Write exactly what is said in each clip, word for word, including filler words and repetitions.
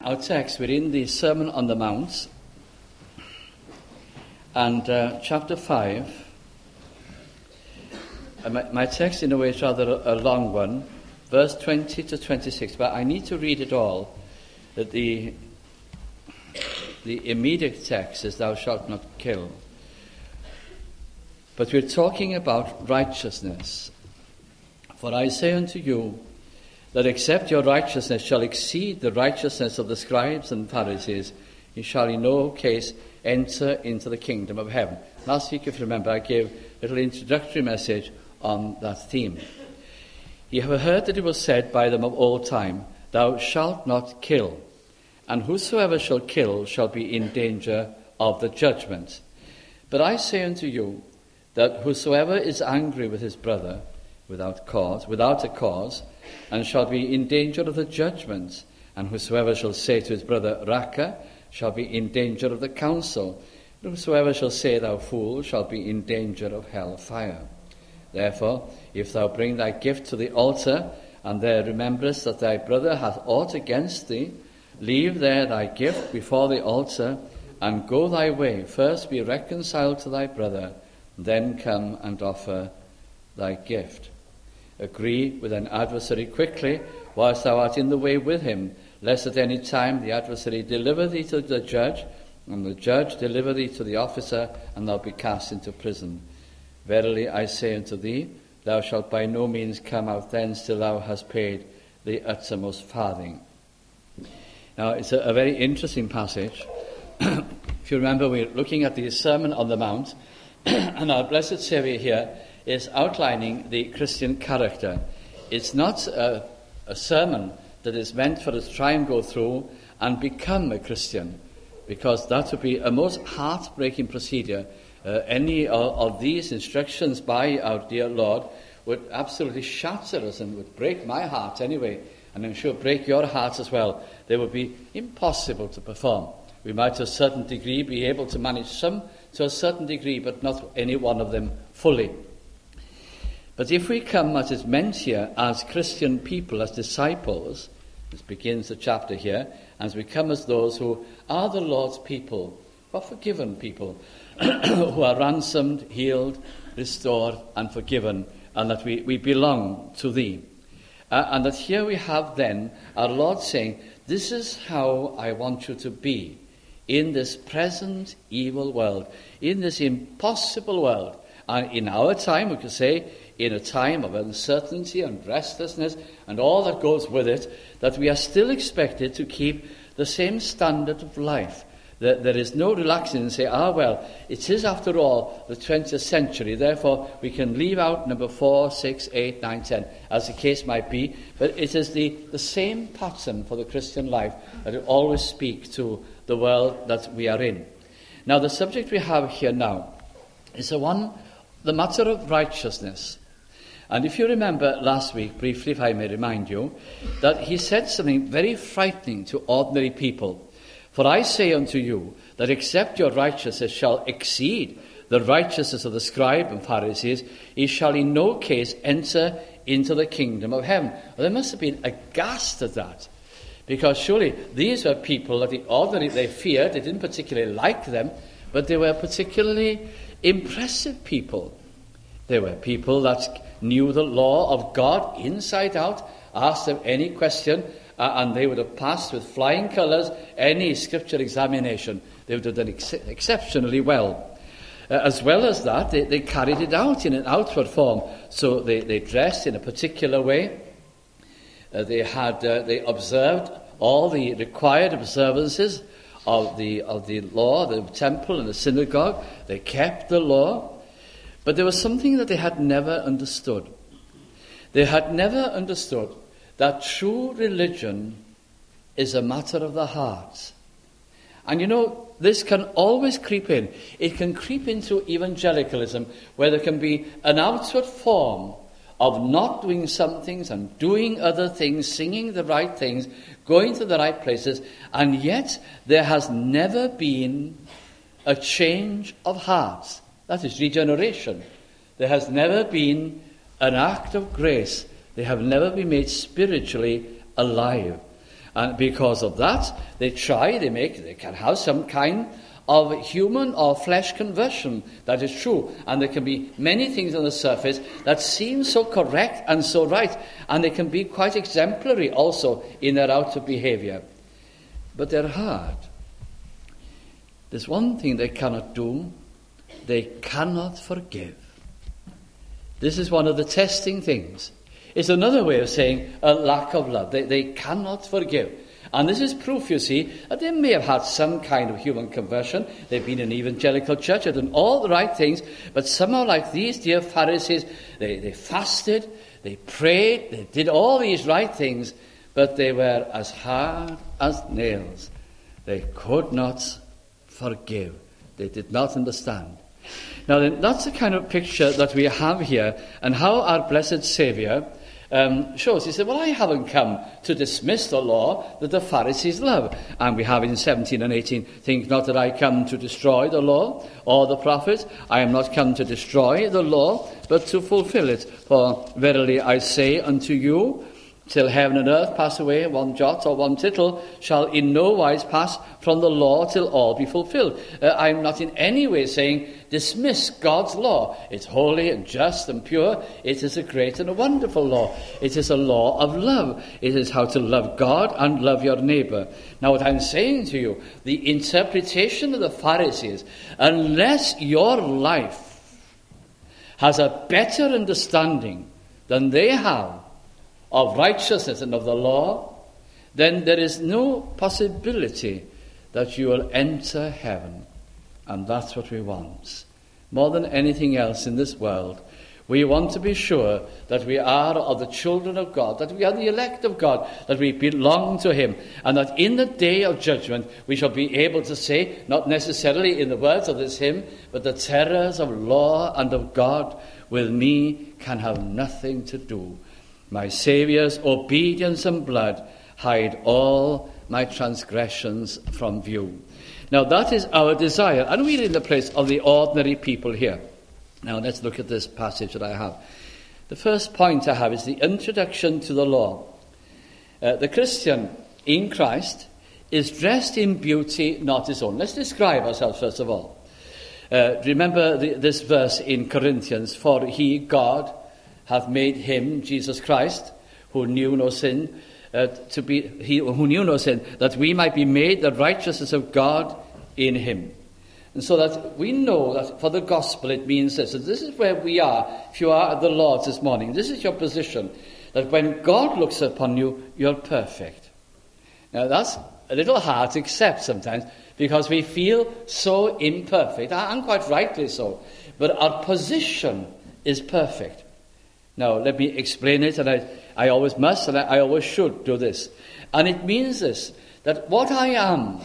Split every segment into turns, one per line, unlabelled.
Our text, we're in the Sermon on the Mount, and uh, chapter five. Uh, my, my text, in a way, is rather a, a long one, verse twenty to twenty-six, but I need to read it all. That the, the immediate text is, "Thou shalt not kill." But we're talking about righteousness. "For I say unto you, that except your righteousness shall exceed the righteousness of the scribes and Pharisees, ye shall in no case enter into the kingdom of heaven." Last week, if you remember, I gave a little introductory message on that theme. "Ye have heard that it was said by them of old time, Thou shalt not kill, and whosoever shall kill shall be in danger of the judgment. But I say unto you, that whosoever is angry with his brother without cause, without a cause, and shall be in danger of the judgment. And whosoever shall say to his brother, Raca, shall be in danger of the council. And whosoever shall say, Thou fool, shall be in danger of hell fire. Therefore, if thou bring thy gift to the altar, and there rememberest that thy brother hath aught against thee, leave there thy gift before the altar, and go thy way. First be reconciled to thy brother, then come and offer thy gift. Agree with an adversary quickly, whilst thou art in the way with him, lest at any time the adversary deliver thee to the judge, and the judge deliver thee to the officer, and thou be cast into prison. Verily I say unto thee, thou shalt by no means come out thence till thou hast paid the uttermost farthing." Now, it's a, a very interesting passage. If you remember, we're looking at the Sermon on the Mount, and our blessed Saviour here is outlining the Christian character. It's not a, a sermon that is meant for us to try and go through and become a Christian, because that would be a most heartbreaking procedure. Uh, any of, of these instructions by our dear Lord would absolutely shatter us and would break my heart anyway, and I'm sure break your heart as well. They would be impossible to perform. We might to a certain degree be able to manage some to a certain degree, but not any one of them fully. But if we come, as is meant here, as Christian people, as disciples, this begins the chapter here, as we come as those who are the Lord's people, who are forgiven people, who are ransomed, healed, restored, and forgiven, and that we, we belong to thee. Uh, and that here we have then our Lord saying, this is how I want you to be in this present evil world, in this impossible world. And in our time, we could say, in a time of uncertainty and restlessness and all that goes with it, that we are still expected to keep the same standard of life. That there is no relaxing and say, ah, well, it is after all the twentieth century, therefore we can leave out number four, six, eight, nine, ten, as the case might be. But it is the, the same pattern for the Christian life that will always speak to the world that we are in. Now, the subject we have here now is the one, the matter of righteousness. And if you remember last week, briefly, if I may remind you, that he said something very frightening to ordinary people. "For I say unto you, that except your righteousness shall exceed the righteousness of the scribes and Pharisees, ye shall in no case enter into the kingdom of heaven." Well, they must have been aghast at that, because surely these were people that the ordinary they feared. They didn't particularly like them, but they were particularly impressive people. They were people that knew the law of God inside out. Ask them any question, uh, and they would have passed with flying colours any scripture examination. They would have done ex- exceptionally well. Uh, as well as that, they, they carried it out in an outward form. So they, they dressed in a particular way. Uh, they had uh, they observed all the required observances of the of the law, the temple and the synagogue. They kept the law. But there was something that they had never understood. They had never understood that true religion is a matter of the heart. And you know, this can always creep in. It can creep into evangelicalism, where there can be an outward form of not doing some things and doing other things, singing the right things, going to the right places, and yet there has never been a change of heart. That is regeneration. There has never been an act of grace. They have never been made spiritually alive. And because of that, they try, they make, they can have some kind of human or flesh conversion. That is true. And there can be many things on the surface that seem so correct and so right. And they can be quite exemplary also in their outer behavior. But their heart, there's one thing they cannot do. They cannot forgive. This is one of the testing things. It's another way of saying a lack of love. They, they cannot forgive. And this is proof, you see, that they may have had some kind of human conversion. They've been in evangelical church, they've done all the right things, but somehow, like these dear Pharisees, they, they fasted, they prayed, they did all these right things, but they were as hard as nails. They could not forgive. They did not understand. Now, then, that's the kind of picture that we have here, and how our blessed Saviour Um, shows. He said, well, I haven't come to dismiss the law that the Pharisees love. And we have in seventeen and eighteen, think not that I come to destroy the law or the prophets. I am not come to destroy the law, but to fulfill it. For verily I say unto you, till heaven and earth pass away, one jot or one tittle shall in no wise pass from the law till all be fulfilled. Uh, I'm not in any way saying dismiss God's law. It's holy and just and pure. It is a great and a wonderful law. It is a law of love. It is how to love God and love your neighbour. Now what I'm saying to you, the interpretation of the Pharisees, unless your life has a better understanding than they have of righteousness and of the law, then there is no possibility that you will enter heaven. And that's what we want. More than anything else in this world, we want to be sure that we are of the children of God, that we are the elect of God, that we belong to Him, and that in the day of judgment we shall be able to say, not necessarily in the words of this hymn, but the terrors of law and of God with me can have nothing to do. My Saviour's obedience and blood hide all my transgressions from view. Now that is our desire, and we're in the place of the ordinary people here. Now let's look at this passage that I have. The first point I have is the introduction to the law. Uh, the Christian in Christ is dressed in beauty, not his own. Let's describe ourselves first of all. Uh, remember the, this verse in Corinthians, for he, God, hath made him, Jesus Christ, who knew no sin, uh, to be he who knew no sin, that we might be made the righteousness of God in him. And so that we know that for the gospel it means this. And this is where we are, if you are at the Lord's this morning. This is your position, that when God looks upon you, you're perfect. Now that's a little hard to accept sometimes, because we feel so imperfect, and quite rightly so. But our position is perfect. Now, let me explain it, and I, I always must, and I, I always should do this. And it means this, that what I am,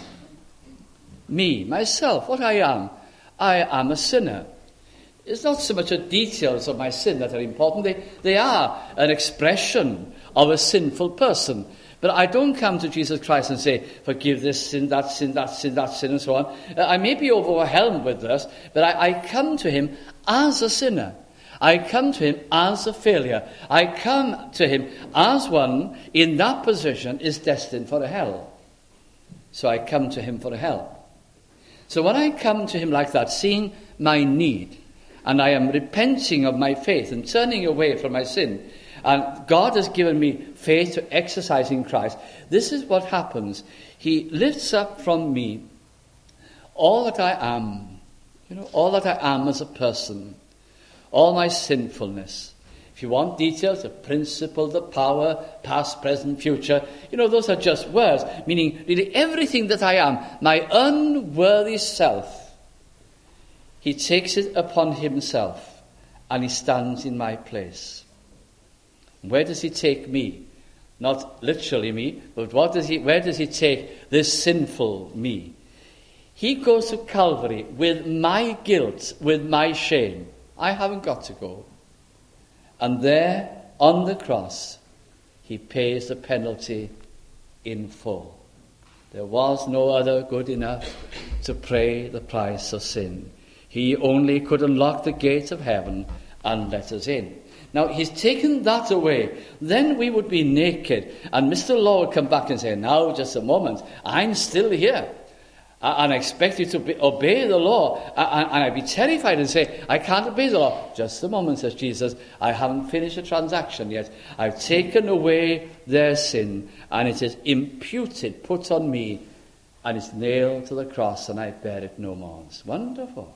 me, myself, what I am, I am a sinner. It's not so much the details of my sin that are important. They, they are an expression of a sinful person. But I don't come to Jesus Christ and say, forgive this sin, that sin, that sin, that sin, and so on. I may be overwhelmed with this, but I, I come to him as a sinner. I come to him as a failure. I come to him as one in that position is destined for a hell. So I come to him for a hell. So when I come to him like that, seeing my need, and I am repenting of my faith and turning away from my sin, and God has given me faith to exercise in Christ, this is what happens. He lifts up from me all that I am, you know, all that I am as a person, all my sinfulness. If you want details, the principle, the power, past, present, future, you know, those are just words, meaning really everything that I am, my unworthy self, he takes it upon himself and he stands in my place. Where does he take me? Not literally me, but what does he, where does he take this sinful me? He goes to Calvary with my guilt, with my shame. I haven't got to go. And there, on the cross, he pays the penalty in full. There was no other good enough to pay the price of sin. He only could unlock the gates of heaven and let us in. Now, he's taken that away. Then we would be naked. And Mister Law would come back and say, now, just a moment, I'm still here. And I expect you to be, obey the law. And, and I'd be terrified and say, I can't obey the law. Just a moment, says Jesus. I haven't finished the transaction yet. I've taken away their sin, and it is imputed, put on me, and it's nailed to the cross, and I bear it no more. It's wonderful.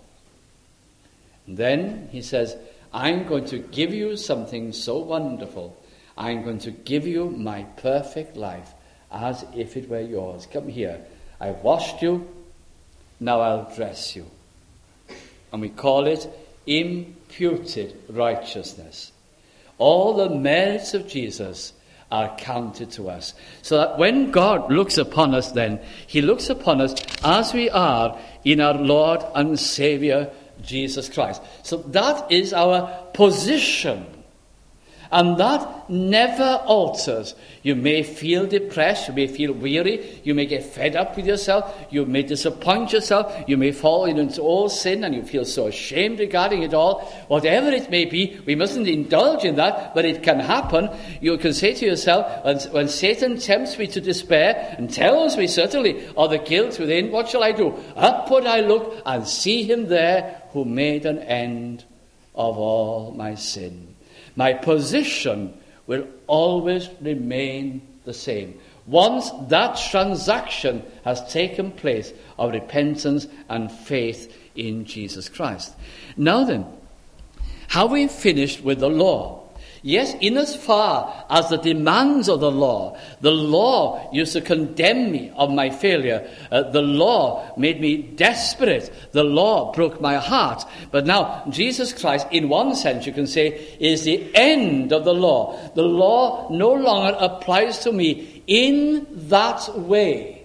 And then he says, I'm going to give you something so wonderful. I'm going to give you my perfect life as if it were yours. Come here. I've washed you. Now I'll dress you. And we call it imputed righteousness. All the merits of Jesus are counted to us. So that when God looks upon us then, he looks upon us as we are in our Lord and Saviour, Jesus Christ. So that is our position. And that never alters. You may feel depressed, you may feel weary, you may get fed up with yourself, you may disappoint yourself, you may fall into all sin and you feel so ashamed regarding it all. Whatever it may be, we mustn't indulge in that, but it can happen. You can say to yourself, when, when Satan tempts me to despair and tells me certainly of the guilt within, what shall I do? Upward I look and see him there who made an end of all my sin. My position will always remain the same. Once that transaction has taken place of repentance and faith in Jesus Christ. Now then, have we finished with the law? Yes, in as far as the demands of the law, the law used to condemn me of my failure. Uh, the law made me desperate. The law broke my heart. But now, Jesus Christ, in one sense, you can say, is the end of the law. The law no longer applies to me in that way.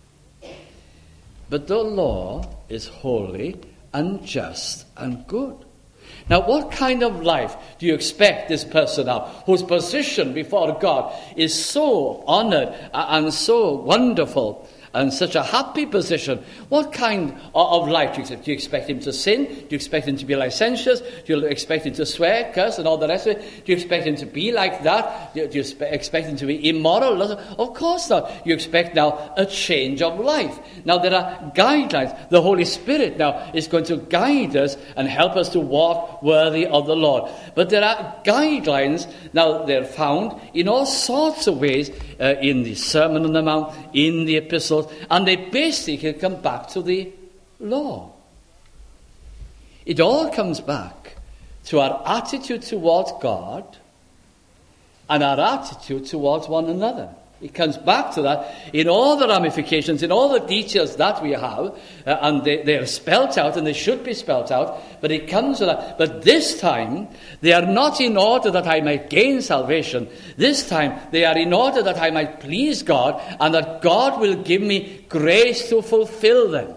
But the law is holy and just and good. Now, what kind of life do you expect this person now, whose position before God is so honored and so wonderful and such a happy position? What kind of life do you expect? Do you expect him to sin? Do you expect him to be licentious? Do you expect him to swear, curse, and all the rest of it? Do you expect him to be like that? Do you expect him to be immoral? Of course not. You expect now a change of life. Now, there are guidelines. The Holy Spirit now is going to guide us and help us to walk worthy of the Lord. But there are guidelines. Now, they're found in all sorts of ways uh, in the Sermon on the Mount, in the epistles, and they basically come back to the law. It all comes back to our attitude towards God and our attitude towards one another. It comes back to that in all the ramifications, in all the details that we have, uh, and they, they are spelt out, and they should be spelt out, but it comes to that. But this time, they are not in order that I might gain salvation. This time, they are in order that I might please God, and that God will give me grace to fulfill them.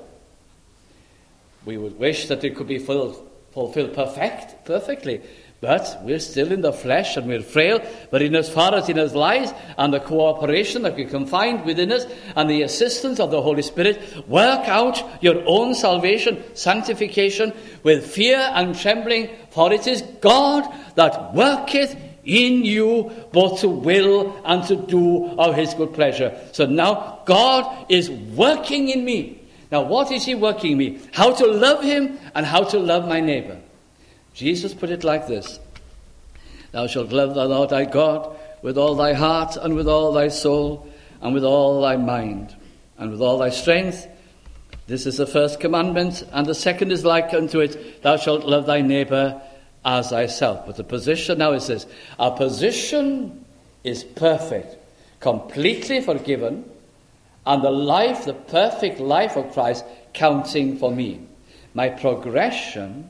We would wish that it could be full, fulfilled perfect, perfectly, but we're still in the flesh and we're frail. But in as far as in us lies, and the cooperation that we can find within us, and the assistance of the Holy Spirit, work out your own salvation, sanctification, with fear and trembling, for it is God that worketh in you both to will and to do of his good pleasure. So now God is working in me. Now what is he working in me? How to love him and how to love my neighbor. Jesus put it like this: Thou shalt love the Lord thy God with all thy heart and with all thy soul and with all thy mind and with all thy strength. This is the first commandment, and the second is like unto it: Thou shalt love thy neighbor as thyself. But the position now is this: our position is perfect, completely forgiven, and the life, the perfect life of Christ, counting for me. My progression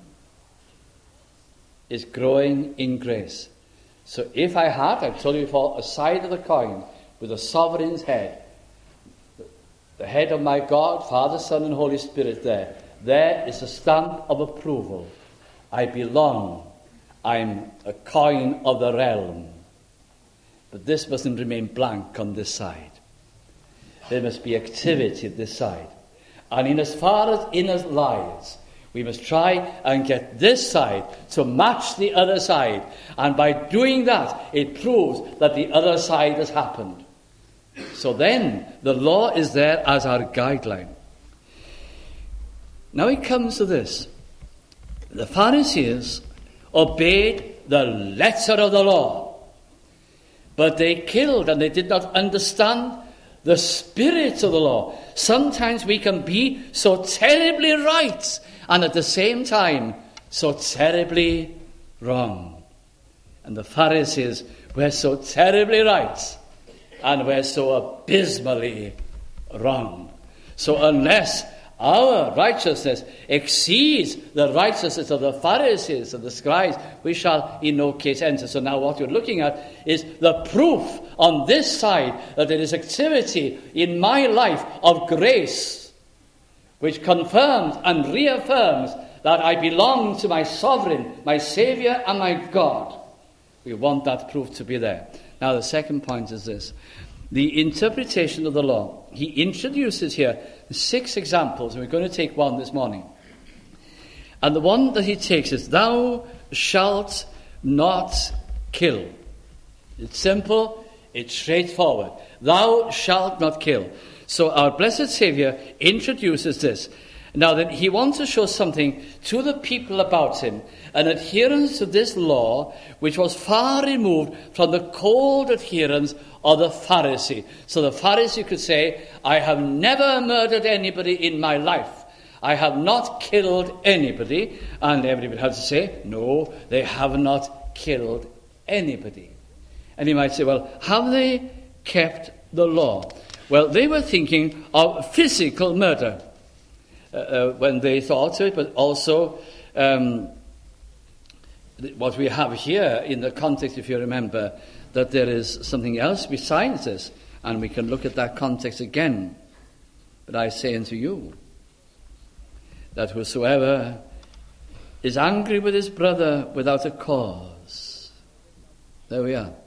is growing in grace. So if I had, I've told you before, a side of the coin with a sovereign's head, the head of my God, Father, Son, and Holy Spirit there, there is a stamp of approval. I belong. I'm a coin of the realm. But this mustn't remain blank on this side. There must be activity at this side. And in as far as in us lies, We must try and get this side to match the other side. And by doing that, it proves that the other side has happened. So then, the law is there as our guideline. Now it comes to this. The Pharisees obeyed the letter of the law, but they killed and they did not understand the spirit of the law. Sometimes we can be so terribly right and at the same time so terribly wrong. And the Pharisees were so terribly right and were so abysmally wrong. So unless our righteousness exceeds the righteousness of the Pharisees and the scribes, we shall in no case enter. So now what you're looking at is the proof on this side that there is activity in my life of grace, which confirms and reaffirms that I belong to my sovereign, my Saviour and my God. We want that proof to be there. Now the second point is this. The interpretation of the law. He introduces here six examples, and we're going to take one this morning. And the one that he takes is, thou shalt not kill. It's simple, it's straightforward. Thou shalt not kill. So our blessed Saviour introduces this. Now then, he wants to show something to the people about him, an adherence to this law which was far removed from the cold adherence of the Pharisee. So the Pharisee could say, I have never murdered anybody in my life. I have not killed anybody. And everybody has to say, no, they have not killed anybody. And you might say, well, have they kept the law? Well, they were thinking of physical murder. Uh, uh, when they thought of it, but also um, th- what we have here in the context, if you remember, that there is something else besides this, and we can look at that context again. But I say unto you, that whosoever is angry with his brother without a cause, there we are.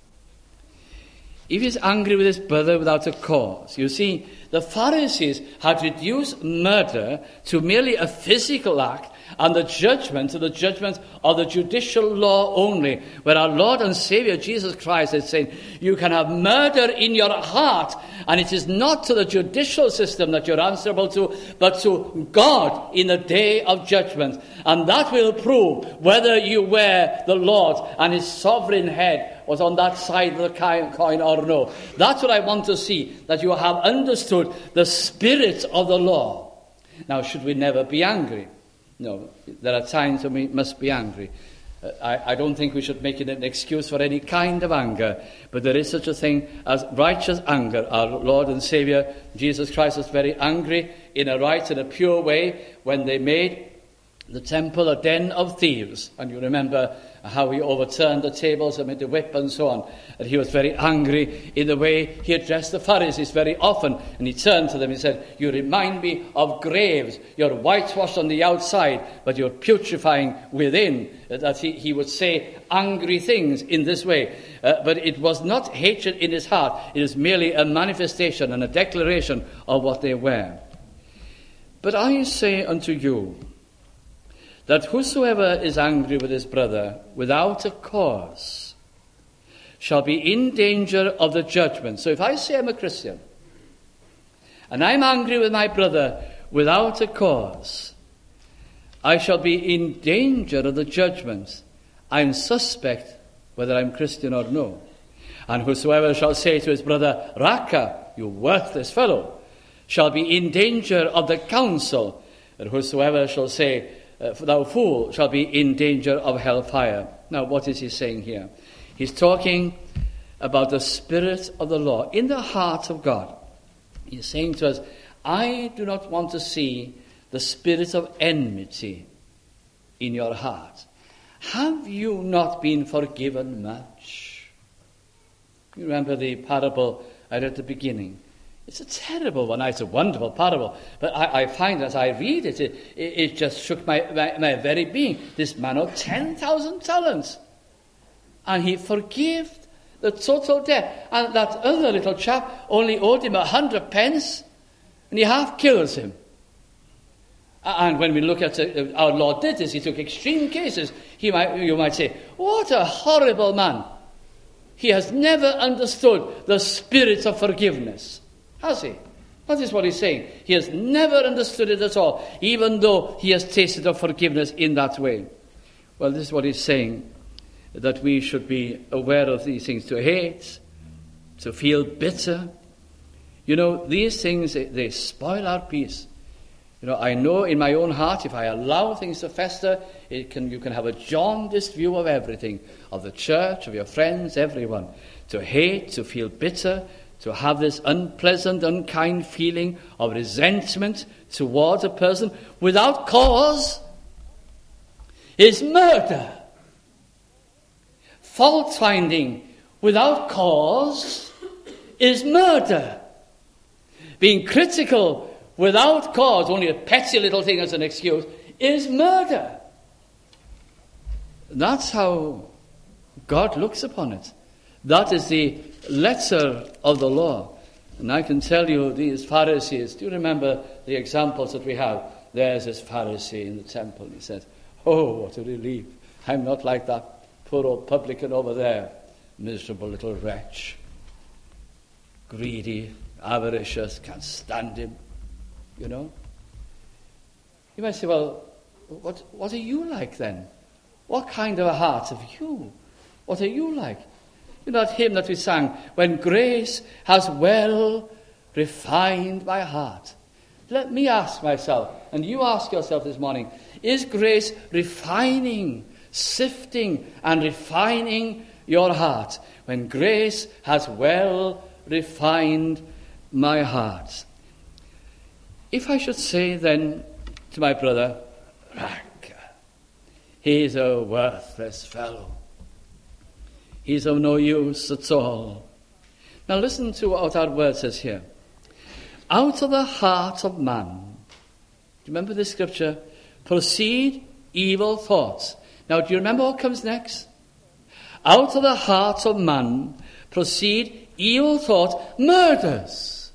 If he's angry with his brother without a cause, you see, the Pharisees had reduced murder to merely a physical act and the judgment to the judgment of the judicial law only, where our Lord and Saviour Jesus Christ is saying, you can have murder in your heart, and it is not to the judicial system that you're answerable to, but to God in the day of judgment. And that will prove whether you were the Lord and his sovereign head was on that side of the coin or no. That's what I want to see, that you have understood the spirit of the law. Now, should we never be angry? No, there are times when we must be angry. Uh, I, I don't think we should make it an excuse for any kind of anger, but there is such a thing as righteous anger. Our Lord and Saviour, Jesus Christ, was very angry in a right and a pure way when they made the temple a den of thieves. And you remember how he overturned the tables and made the whip and so on. And he was very angry in the way he addressed the Pharisees very often. And he turned to them and said, you remind me of graves. You're whitewashed on the outside, but you're putrefying within. That he, he would say angry things in this way. Uh, but it was not hatred in his heart. It is merely a manifestation and a declaration of what they were. But I say unto you, that whosoever is angry with his brother without a cause shall be in danger of the judgment. So if I say I'm a Christian, and I'm angry with my brother without a cause, I shall be in danger of the judgment. I'm suspect whether I'm Christian or no. And whosoever shall say to his brother, Raka, you worthless fellow, shall be in danger of the council. And whosoever shall say, Uh, thou fool, shall be in danger of hellfire. Now, what is he saying here? He's talking about the spirit of the law in the heart of God. He's saying to us, I do not want to see the spirit of enmity in your heart. Have you not been forgiven much? You remember the parable I read at the beginning? It's a terrible one. It's a wonderful parable. But I, I find as I read it, it, it, it just shook my, my, my very being. This man owed ten thousand talents. And he forgave the total debt. And that other little chap only owed him a hundred pence. And he half kills him. And when we look at uh, our Lord did this, he took extreme cases. He might, you might say, what a horrible man. He has never understood the spirit of forgiveness, has he? That is what he's saying. He has never understood it at all, even though he has tasted of forgiveness in that way. Well, this is what he's saying, that we should be aware of these things, to hate, to feel bitter. You know, these things, they, they spoil our peace. You know, I know in my own heart, if I allow things to fester, it can, you can have a jaundiced view of everything, of the church, of your friends, everyone. To hate, to feel bitter, to have this unpleasant, unkind feeling of resentment towards a person without cause is murder. Fault-finding without cause is murder. Being critical without cause, only a petty little thing as an excuse, is murder. That's how God looks upon it. That is the letter of the law. And I can tell you, these Pharisees, do you remember the examples that we have? There's this Pharisee in the temple. He said, oh, what a relief. I'm not like that poor old publican over there. Miserable little wretch. Greedy, avaricious, can't stand him. You know? You might say, well, what, what are you like then? What kind of a heart have you? What are you like? You know that hymn that we sang, when grace has well refined my heart. Let me ask myself, and you ask yourself this morning, is grace refining, sifting and refining your heart? When grace has well refined my heart. If I should say then to my brother, Rack, he's a worthless fellow. He's of no use at all. Now listen to what our word says here. Out of the heart of man, do you remember this scripture? Proceed evil thoughts. Now do you remember what comes next? Out of the heart of man proceed evil thoughts, murders.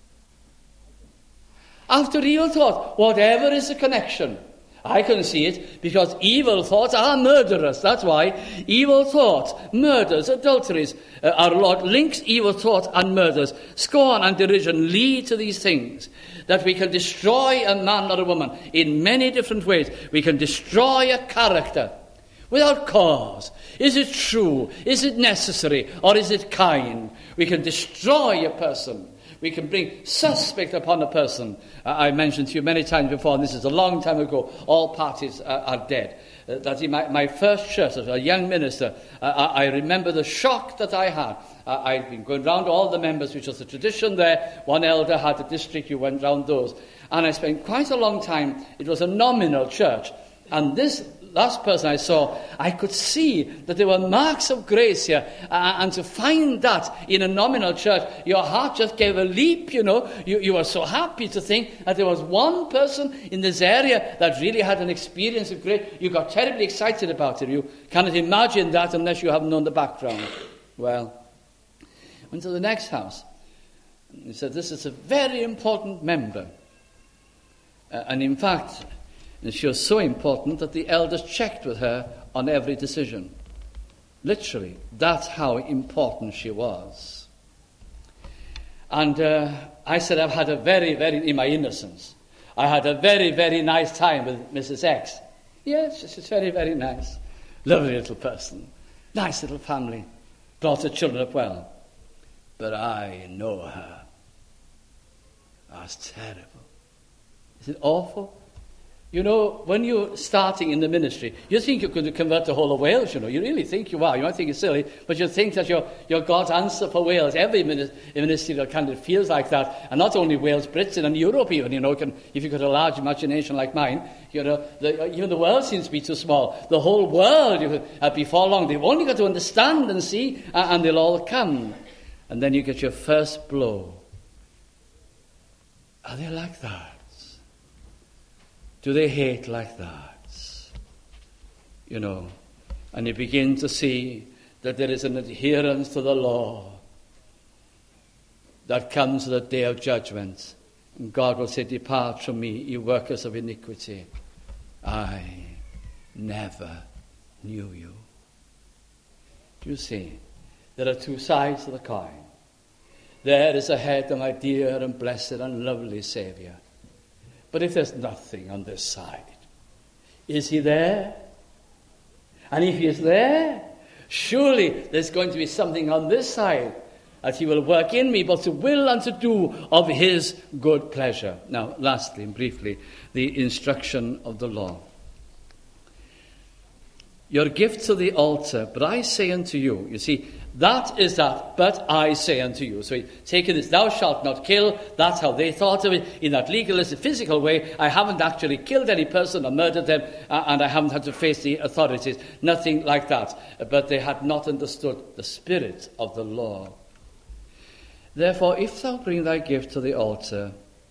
After evil thought, whatever is the connection, I can see it because evil thoughts are murderous. That's why evil thoughts, murders, adulteries, uh, our Lord links evil thoughts and murders. Scorn and derision lead to these things. That we can destroy a man or a woman in many different ways. We can destroy a character without cause. Is it true? Is it necessary? Or is it kind? We can destroy a person. We can bring suspect upon a person. Uh, I mentioned to you many times before, and this is a long time ago, all parties uh, are dead. Uh, that in my, my first church as a young minister, uh, I, I remember the shock that I had. Uh, I've been going round all the members, which was the tradition there. One elder had a district, you went round those. And I spent quite a long time. It was a nominal church. And this last person I saw, I could see that there were marks of grace here. Uh, and to find that in a nominal church, your heart just gave a leap, you know. You, you were so happy to think that there was one person in this area that really had an experience of grace. You got terribly excited about it. You cannot imagine that unless you haven't known the background. Well, went to the next house. He said, this is a very important member. Uh, and in fact, and she was so important that the elders checked with her on every decision. Literally, that's how important she was. And uh, I said, I've had a very, very, in my innocence, I had a very, very nice time with Missus X. Yes, she's very, very nice. Lovely little person. Nice little family. Brought her children up well. But I know her. That's terrible. Is it awful? You know, when you're starting in the ministry, you think you're going to convert the whole of Wales, you know. You really think you are. You might think it's silly, but you think that you're, you're God's answer for Wales. Every ministerial candidate feels like that. And not only Wales, Britain and Europe even, you know. Can, if you've got a large imagination like mine, you know, the, even the world seems to be too small. The whole world, you, uh, before long, they've only got to understand and see, uh, and they'll all come. And then you get your first blow. Are they like that? Do they hate like that? You know, and you begin to see that there is an adherence to the law that comes to the day of judgment. And God will say, depart from me, you workers of iniquity. I never knew you. Do you see? There are two sides to the coin. There is ahead of my dear and blessed and lovely Saviour. But if there's nothing on this side, is he there? And if he is there, surely there's going to be something on this side that he will work in me, both to will and to do of his good pleasure. Now, lastly and briefly, the instruction of the law. Your gift to the altar, but I say unto you. You see, that is that, but I say unto you. So taking this, thou shalt not kill, that's how they thought of it, in that legalistic, physical way. I haven't actually killed any person or murdered them, uh, and I haven't had to face the authorities. Nothing like that. But they had not understood the spirit of the law. Therefore, if thou bring thy gift to the altar,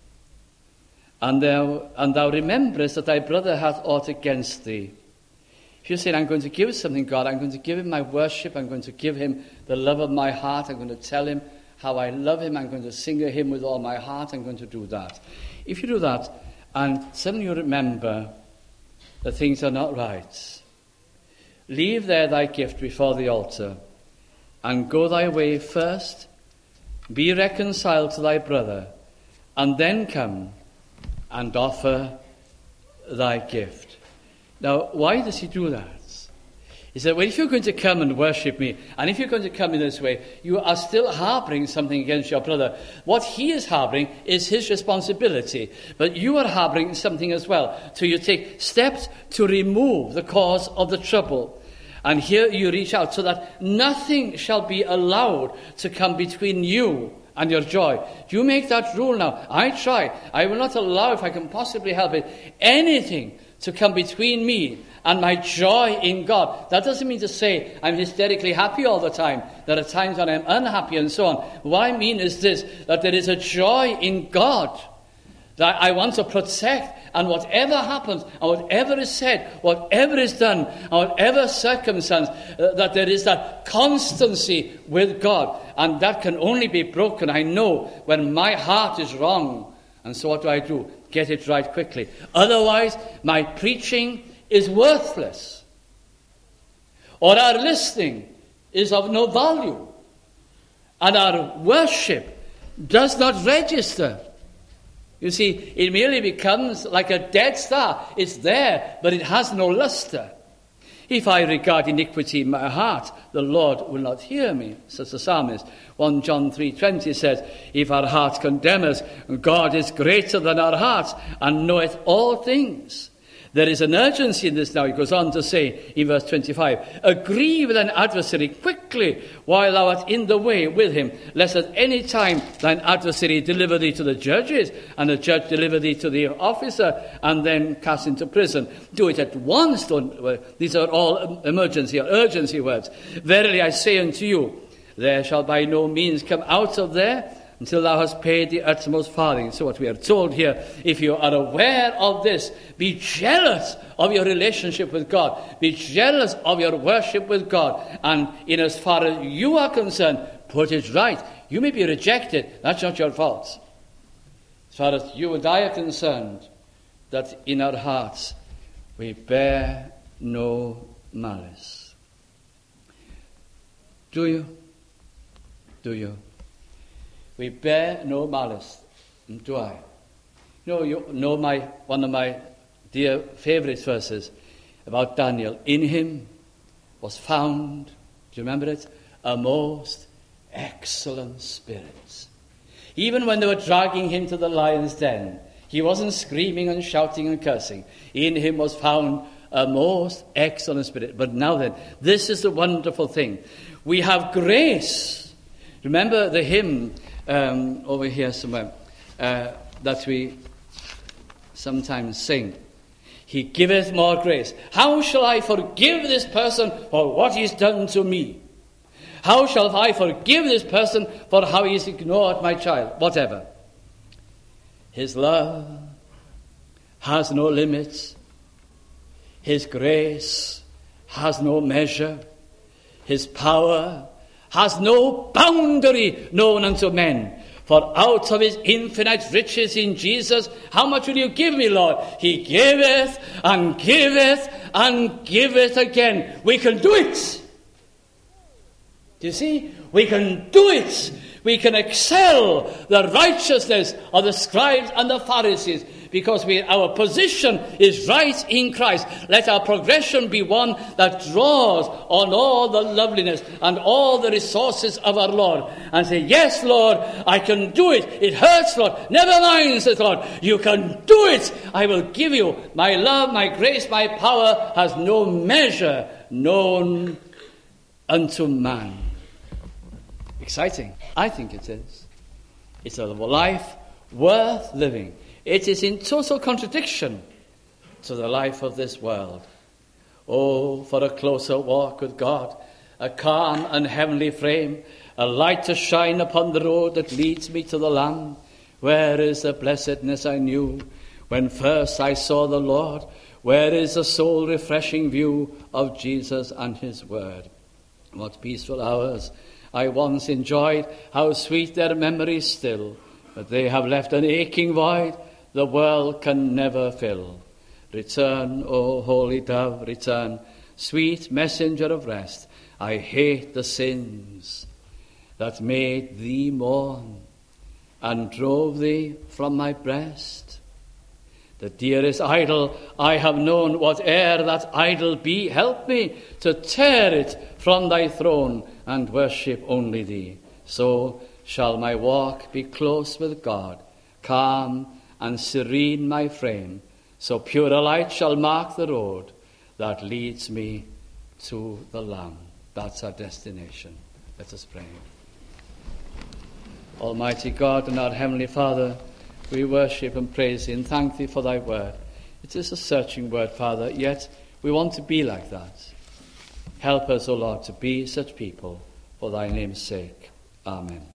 and thou, and thou rememberest that thy brother hath aught against thee, if you say, I'm going to give something, God, I'm going to give him my worship, I'm going to give him the love of my heart, I'm going to tell him how I love him, I'm going to sing a hymn with all my heart, I'm going to do that. If you do that, and suddenly you remember that things are not right, leave there thy gift before the altar, and go thy way first, be reconciled to thy brother, and then come and offer thy gift. Now, why does he do that? He said, well, if you're going to come and worship me, and if you're going to come in this way, you are still harboring something against your brother. What he is harboring is his responsibility, but you are harboring something as well. So you take steps to remove the cause of the trouble. And here you reach out so that nothing shall be allowed to come between you and your joy. You make that rule now. I try. I will not allow, if I can possibly help it, anything to come between me and my joy in God. That doesn't mean to say I'm hysterically happy all the time. There are times when I'm unhappy and so on. What I mean is this, that there is a joy in God that I want to protect, and whatever happens, and whatever is said, whatever is done, and whatever circumstance, uh, that there is that constancy with God. And that can only be broken, I know, when my heart is wrong. And so what do I do? Get it right quickly. Otherwise, my preaching is worthless. Or our listening is of no value. And our worship does not register. You see, it merely becomes like a dead star. It's there, but it has no luster. If I regard iniquity in my heart, the Lord will not hear me, says the psalmist. First John three twenty says, if our hearts condemn us, God is greater than our hearts and knoweth all things. There is an urgency in this now. He goes on to say in verse twenty-five, agree with an adversary quickly while thou art in the way with him, lest at any time thine adversary deliver thee to the judges, and the judge deliver thee to the officer, and then cast into prison. Do it at once. Don't, these are all emergency or urgency words. Verily I say unto you, there shall by no means come out of there until thou hast paid the utmost farthing. So what we are told here, if you are aware of this, be jealous of your relationship with God. Be jealous of your worship with God. And in as far as you are concerned, put it right. You may be rejected. That's not your fault. As far as you and I are concerned, that in our hearts we bear no malice. Do you? Do you? We bear no malice. Do I? You know, you know my one of my dear favourite verses about Daniel. In him was found, do you remember it? A most excellent spirit. Even when they were dragging him to the lion's den, he wasn't screaming and shouting and cursing. In him was found a most excellent spirit. But now then, this is the wonderful thing. We have grace. Remember the hymn um, over here somewhere uh, that we sometimes sing. He giveth more grace. How shall I forgive this person for what he's done to me? How shall I forgive this person for how he's ignored my child? Whatever. His love has no limits. His grace has no measure. His power has no boundary known unto men. For out of his infinite riches in Jesus, how much will you give me, Lord? He giveth and giveth and giveth again. We can do it. Do you see? We can do it. We can excel the righteousness of the scribes and the Pharisees because we, our position is right in Christ. Let our progression be one that draws on all the loveliness and all the resources of our Lord and say, yes, Lord, I can do it. It hurts, Lord. Never mind, says the Lord. You can do it. I will give you. My love, my grace, my power has no measure known unto man. Exciting. I think it is. It's a life worth living. It is in total contradiction to the life of this world. Oh, for a closer walk with God, a calm and heavenly frame, a light to shine upon the road that leads me to the land. Where is the blessedness I knew when first I saw the Lord? Where is the soul-refreshing view of Jesus and his word? What peaceful hours I once enjoyed, how sweet their memories still, but they have left an aching void the world can never fill. Return, O holy dove, return, sweet messenger of rest. I hate the sins that made thee mourn and drove thee from my breast. The dearest idol I have known, whate'er that idol be, help me to tear it from thy throne and worship only thee. So shall my walk be close with God, calm and serene my frame. So pure a light shall mark the road that leads me to the Lamb. That's our destination. Let us pray. Almighty God and our Heavenly Father, we worship and praise thee and thank thee for thy word. It is a searching word, Father, yet we want to be like that. Help us, O Lord, to be such people for thy name's sake. Amen.